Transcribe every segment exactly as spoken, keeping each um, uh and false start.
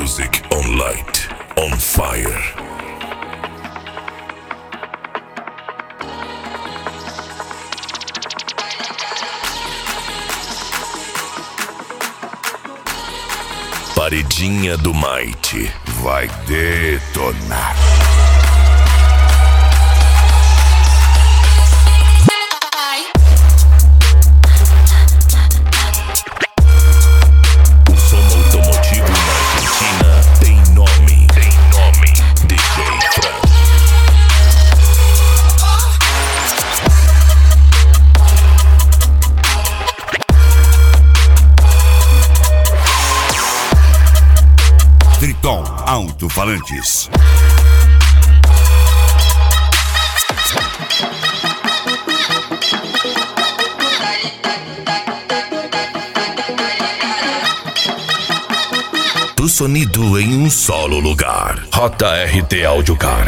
Music on light, on fire. Paredinha do Might vai detonar. O som automotivo na Argentina tem nome, tem nome, D J Fran. Triton Alto-Falantes. Do sonido em um solo lugar. J R T Audiocar.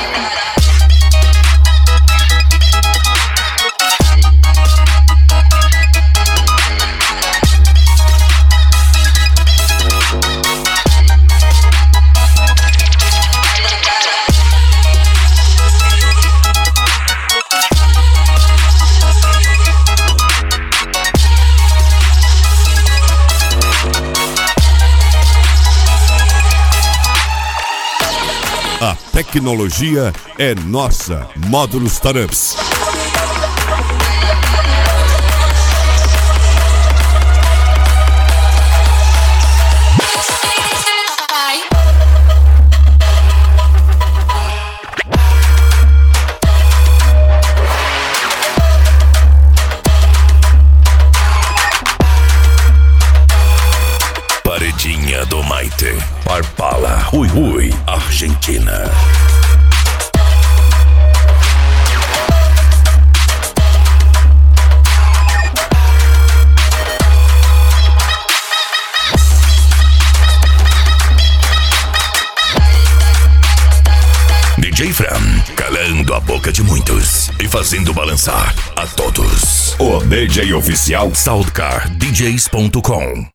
A tecnologia é nossa. Módulos Startups. Paredinha do Maite, Parpala, Rui Rui, Argentina. D J Fran, calando a boca de muitos e fazendo balançar a todos. O D J oficial Soundcar D Js ponto com.